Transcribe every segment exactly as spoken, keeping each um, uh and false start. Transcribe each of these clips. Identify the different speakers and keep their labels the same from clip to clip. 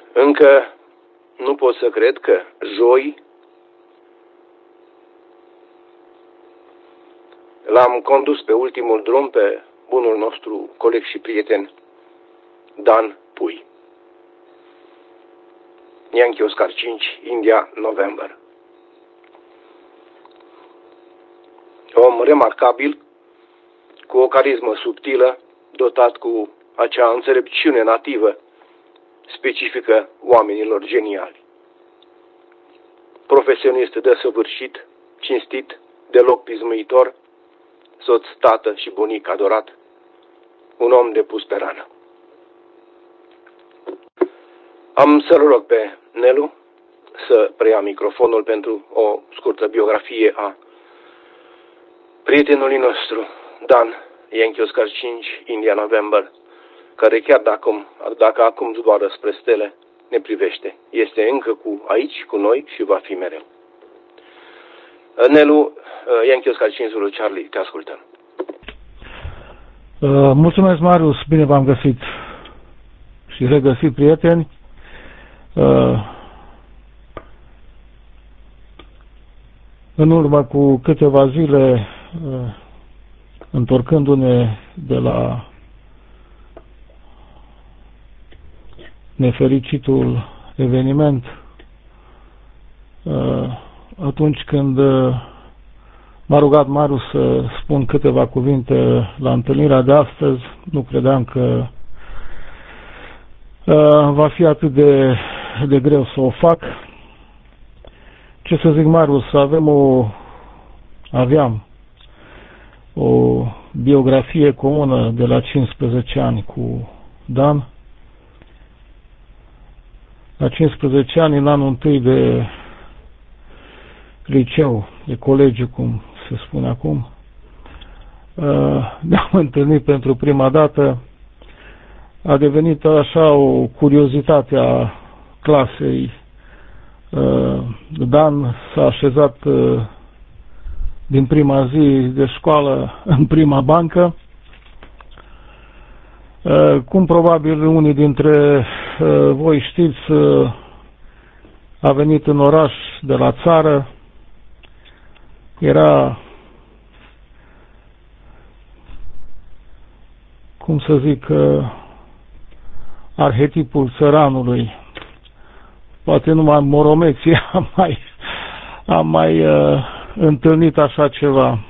Speaker 1: Încă nu pot să cred că joi l-am condus pe ultimul drum pe bunul nostru coleg și prieten Dan Pui. Yankee Oscar cinci, India, November. Om remarcabil, cu o carismă subtilă, dotat cu acea înțelepciune nativă specifică oamenilor geniali. Profesionist desăvârșit, cinstit, deloc pismuitor, soț, tată și bunic adorat, un om de pus pe rană. Am să-l rog pe Nelu să preia microfonul pentru o scurtă biografie a prietenului nostru, Dan, Yankee Oscar cinci, India, November, care chiar dacă, dacă acum zboară spre stele, ne privește. Este încă cu aici, cu noi și va fi mereu. Nelu, Yankee Oscar cinci, Zulu Charlie, te ascultăm.
Speaker 2: Uh, mulțumesc, Marius, bine v-am găsit și regăsit, prieteni. Uh, în urmă cu câteva zile, uh, întorcându-ne de la nefericitul eveniment, uh, atunci când uh, m-a rugat Marius să spun câteva cuvinte la întâlnirea de astăzi, nu credeam că uh, va fi atât de, de greu să o fac. Ce să zic, Marius, avem o, aveam o biografie comună de la cincisprezece ani cu Dan. La cincisprezece ani, în anul întâi de liceu, de colegiu, cum se spune acum, ne-am întâlnit pentru prima dată. A devenit așa o curiozitate a clasei. Dan s-a așezat din prima zi de școală în prima bancă. Cum probabil unii dintre voi știți, a venit în oraș de la țară. Era, cum să zic, arhetipul țăranului. Poate numai Moromeții am mai, am mai uh, întâlnit așa ceva.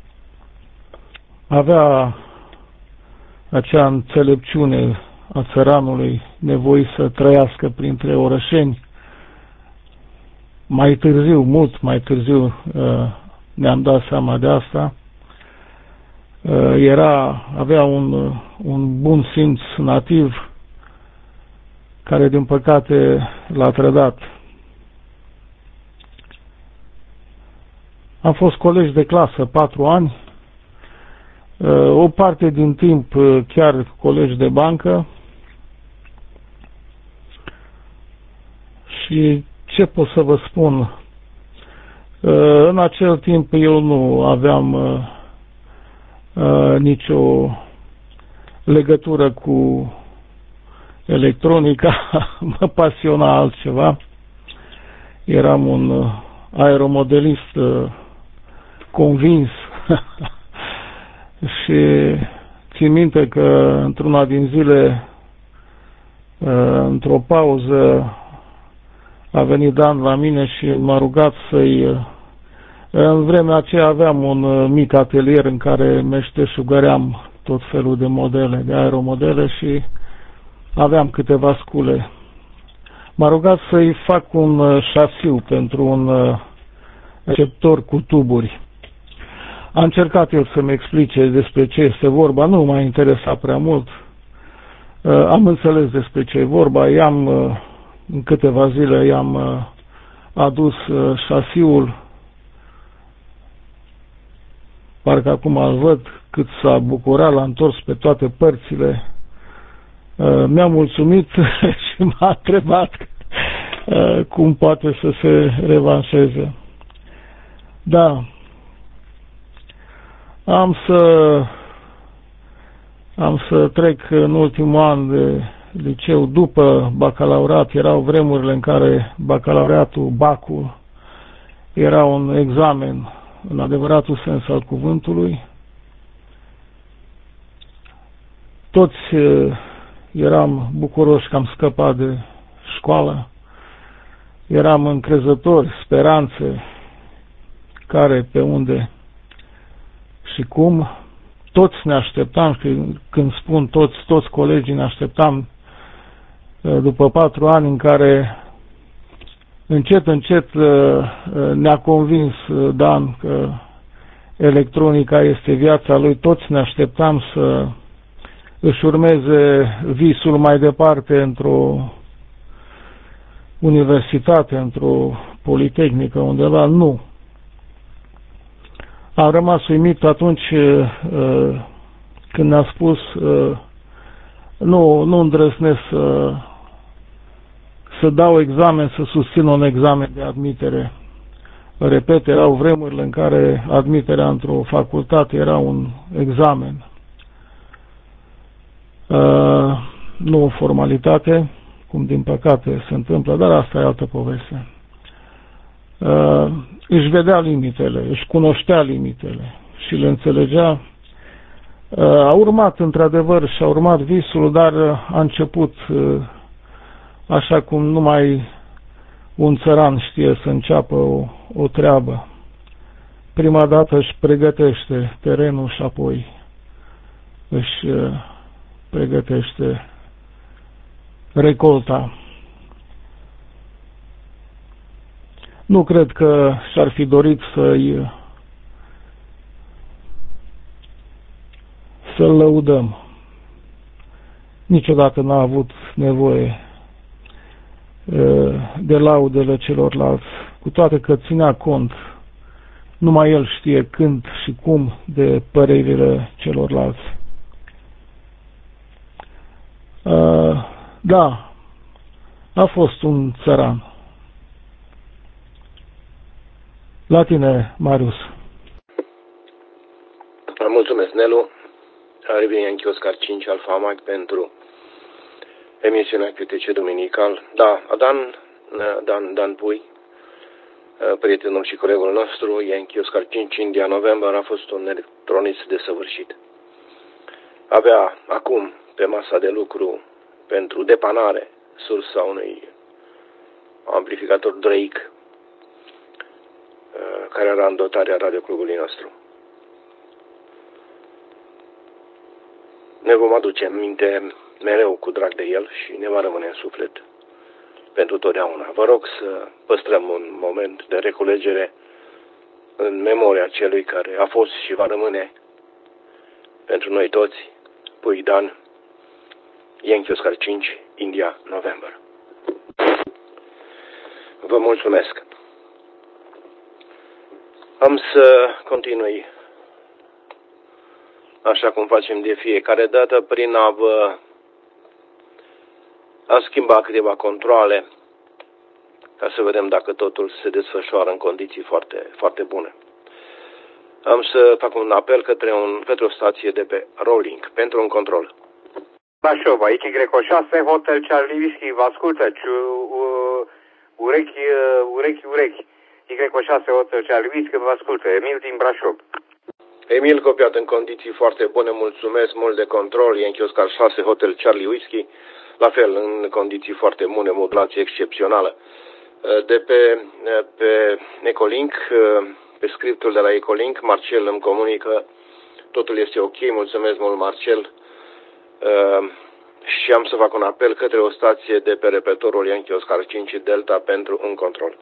Speaker 2: Avea acea înțelepciune a țăranului, nevoie să trăiască printre orășeni. Mai târziu, mult mai târziu, uh, ne-am dat seama de asta. Uh, era, avea un, un bun simț nativ care, din păcate, l-a trădat. Am fost colegi de clasă patru ani, o parte din timp chiar colegi de bancă, și ce pot să vă spun, în acel timp eu nu aveam nicio legătură cu electronica, mă pasiona altceva. Eram un aeromodelist convins și țin minte că într-una din zile, într-o pauză, a venit Dan la mine și m-a rugat să-i... În vremea aceea aveam un mic atelier în care meșteșugăream tot felul de modele, de aeromodele, și aveam câteva scule. M-a rugat să-i fac un șasiu pentru un receptor cu tuburi. A încercat el să-mi explice despre ce este vorba, nu m-a interesat prea mult. Am înțeles despre ce e vorba, i-am, în câteva zile i-am adus șasiul, parcă acum îl văd cât s-a bucurat, l-a întors pe toate părțile. Mi-a mulțumit și m-a întrebat cum poate să se revanșeze. Da, am să am să trec în ultimul an de liceu după bacalaureat. Erau vremurile în care bacalaureatul, bacul, era un examen în adevăratul sens al cuvântului. Toți eram bucuroși că am scăpat de școală. Eram încrezători, speranțe, care, pe unde și cum. Toți ne așteptam, când spun toți, toți colegii ne așteptam după patru ani în care încet, încet ne-a convins Dan că electronica este viața lui. Toți ne așteptam să își urmeze visul mai departe într-o universitate, într-o politehnică, undeva. Nu. Am rămas uimit atunci când ne-a spus nu, nu îndrăznesc să, să dau examen, să susțin un examen de admitere. Repet, erau vremurile în care admiterea într-o facultate era un examen. Nu o formalitate, cum din păcate se întâmplă, dar asta e altă poveste. Își vedea limitele, își cunoștea limitele și le înțelegea. A urmat, într-adevăr, și-a urmat visul, dar a început așa cum numai un țăran știe să înceapă o, o treabă. Prima dată își pregătește terenul și apoi își pregătește recolta. Nu cred că și-ar fi dorit să-i să-l lăudăm. Niciodată n-a avut nevoie de laudele celorlalți, cu toate că ținea cont, numai el știe când și cum, de părerile celorlalți. Da, a fost un țăran. La tine, Marius.
Speaker 1: Mulțumesc, Nelu. A revenit în Chioscar cinci Alfa Mag pentru emisiunea Q T C Duminical. Da, Dan, Dan, Dan Pui, prietenul și colegul nostru, e în Chioscar cinci India November, a fost un electronist desăvârșit. Avea acum pe masa de lucru pentru depanare sursa unui amplificator Drake care era în dotarea radioclubului nostru. Ne vom aduce aminte mereu cu drag de el și ne va rămâne în suflet pentru totdeauna. Vă rog să păstrăm un moment de reculegere în memoria celui care a fost și va rămâne pentru noi toți, Pui Dan, Yankee Oscar cinci, India November. Vă mulțumesc. Am să continui așa cum facem de fiecare dată, prin a vă a schimba câteva controale ca să vedem dacă totul se desfășoară în condiții foarte, foarte bune. Am să fac un apel către, un, către o stație de pe Rolling pentru un control.
Speaker 3: Brașov, aici Y șase, Hotel Charlie Whiskey, vă ascultă, urechi, urechi, urechi. Y șase, Hotel Charlie Whiskey, vă ascultă, Emil din Brașov.
Speaker 1: Emil, copiat în condiții foarte bune, mulțumesc mult de control, Yankee Oscar șase, Hotel Charlie Whiskey, la fel, în condiții foarte bune, modulație excepțională. De pe, pe Ecolink, pe scriptul de la Ecolink, Marcel îmi comunică, totul este ok, mulțumesc mult, Marcel, și am să fac un apel către o stație de pe repetorul Yankee Oscar cinci Delta pentru un control.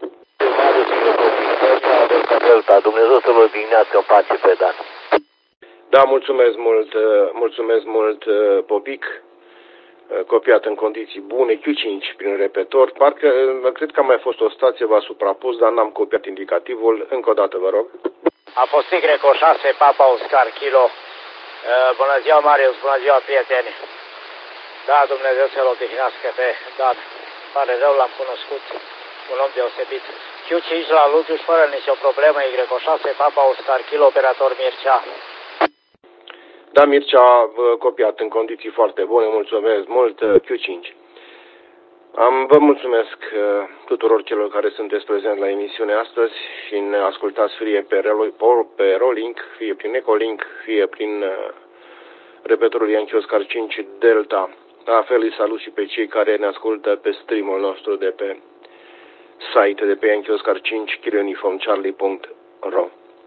Speaker 4: Delta, Dumnezeu să-l odihnească în pace pe Dan.
Speaker 1: Da, mulțumesc mult, mulțumesc mult, Popic, copiat în condiții bune, Q cinci prin repetor. Parcă, cred că a mai fost o stație, v-a suprapus, dar n-am copiat indicativul. Încă o dată, vă rog.
Speaker 4: A fost Y șase, Papa Oscar Kilo. Bună ziua, Marius, bună ziua, prieteni. Da, Dumnezeu să-l odihnească pe Dan. Pare rău, l-am cunoscut, un om deosebit. Q cinci la Lucius, fără nicio problemă, Y șase, Papa Oscar Kilo, operator Mircea.
Speaker 1: Da, Mircea a copiat în condiții foarte bune, mulțumesc mult, Q cinci. Am, vă mulțumesc tuturor celor care sunteți prezenți la emisiune astăzi și ne ascultați fie pe, pe Rolink, fie prin Ecolink, fie prin repetorul Yankee Oscar cinci Delta. La fel îi salut și pe cei care ne ascultă pe streamul nostru de pe site de pe Yankee Oscar cinci Kilo Uniform Charlie punct ro.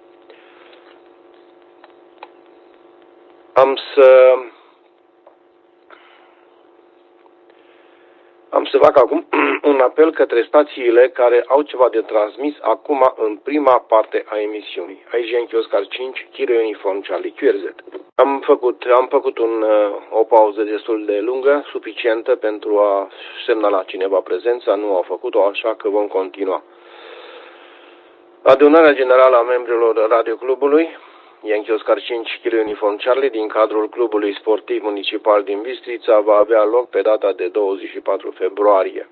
Speaker 1: Am să am să fac acum un apel către stațiile care au ceva de transmis acum în prima parte a emisiunii. Aici Yankee Oscar cinci Kilo Uniform Charlie Q R Z. Am făcut, am făcut un, o pauză destul de lungă, suficientă pentru a semnala cineva prezența, nu au făcut-o, așa că vom continua. Adunarea generală a membrilor Radioclubului Yankee Oscar cinci Kilo Uniform Charlie din cadrul Clubului Sportiv Municipal din Bistrița va avea loc pe data de douăzeci și patru februarie.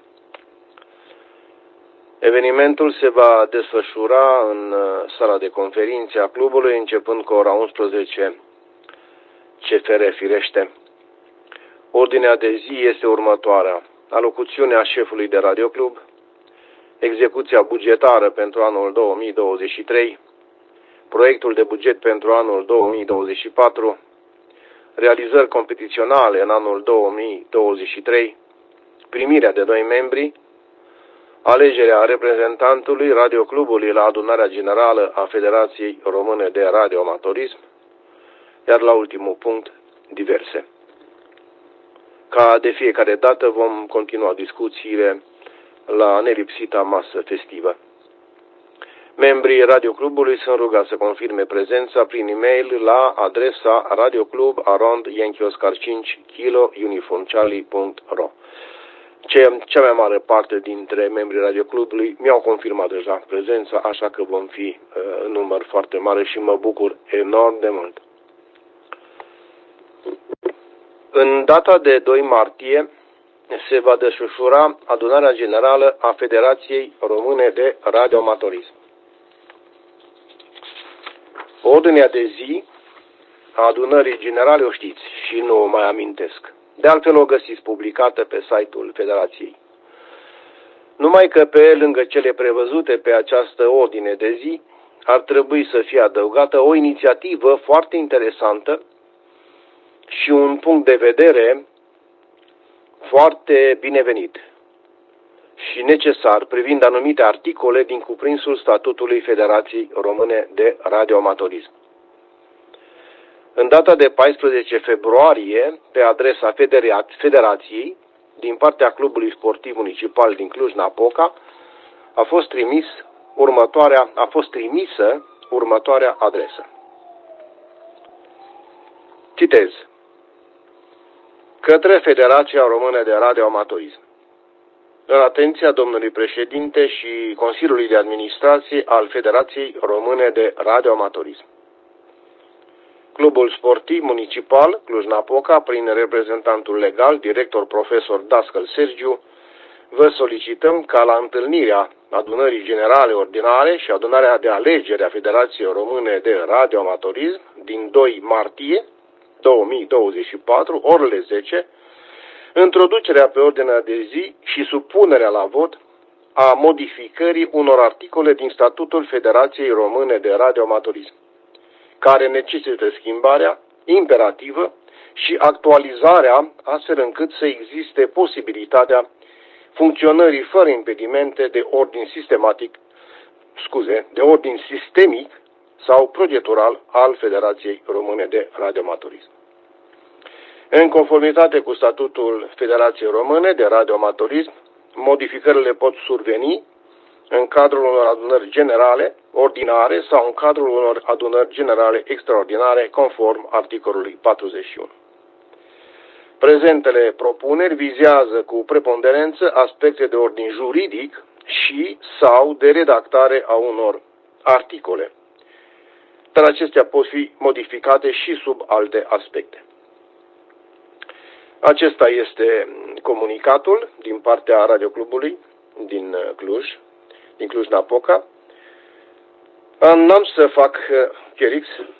Speaker 1: Evenimentul se va desfășura în sala de conferințe a clubului începând cu ora unsprezece C F R firește. Ordinea de zi este următoarea: alocuțiunea șefului de radioclub, execuția bugetară pentru anul două mii douăzeci și trei, proiectul de buget pentru anul două mii douăzeci și patru, realizări competiționale în anul două mii douăzeci și trei, primirea de noi membri, alegerea reprezentantului radioclubului la adunarea generală a Federației Române de Radioamatorism, iar la ultimul punct, diverse. Ca de fiecare dată vom continua discuțiile la nelipsita masă festivă. Membrii radioclubului sunt rugați să confirme prezența prin e-mail la adresa radioclub arond yankee oscar cinci kilo uniform charlie punct ro. Cea mai mare parte dintre membrii radioclubului mi-au confirmat deja prezența, așa că vom fi în număr foarte mare și mă bucur enorm de mult. În data de doi martie se va desfășura adunarea generală a Federației Române de Radioamatorism. Ordinea de zi a adunării generale o știți și nu o mai amintesc. De altfel o găsiți publicată pe site-ul Federației. Numai că pe lângă cele prevăzute pe această ordine de zi ar trebui să fie adăugată o inițiativă foarte interesantă și un punct de vedere foarte binevenit și necesar privind anumite articole din cuprinsul statutului Federației Române de Radioamatorism. În data de paisprezece februarie, pe adresa Federației, din partea Clubului Sportiv Municipal din Cluj-Napoca, a fost trimis următoarea, a fost trimisă următoarea adresă. Citez. Către Federația Română de Radioamatorism. În atenția domnului președinte și Consiliului de Administrație al Federației Române de Radioamatorism. Clubul Sportiv Municipal Cluj-Napoca, prin reprezentantul legal, director profesor Dascăl Sergiu, vă solicităm ca la întâlnirea adunării generale ordinare și adunarea de alegere a Federației Române de Radioamatorism din doi martie două mii douăzeci și patru, orele zece, introducerea pe ordinea de zi și supunerea la vot a modificării unor articole din Statutul Federației Române de Radioamatorism, care necesită schimbarea imperativă și actualizarea astfel încât să existe posibilitatea funcționării fără impedimente de ordin sistematic, scuze, de ordin sistemic sau procedural al Federației Române de Radioamatorism. În conformitate cu Statutul Federației Române de Radioamatorism, modificările pot surveni în cadrul unor adunări generale, ordinare sau în cadrul unor adunări generale extraordinare, conform articolului patruzeci și unu. Prezentele propuneri vizează cu preponderență aspecte de ordin juridic și sau de redactare a unor articole, dar acestea pot fi modificate și sub alte aspecte. Acesta este comunicatul din partea Radioclubului din Cluj, din Cluj-Napoca. N-am să fac, Cherix,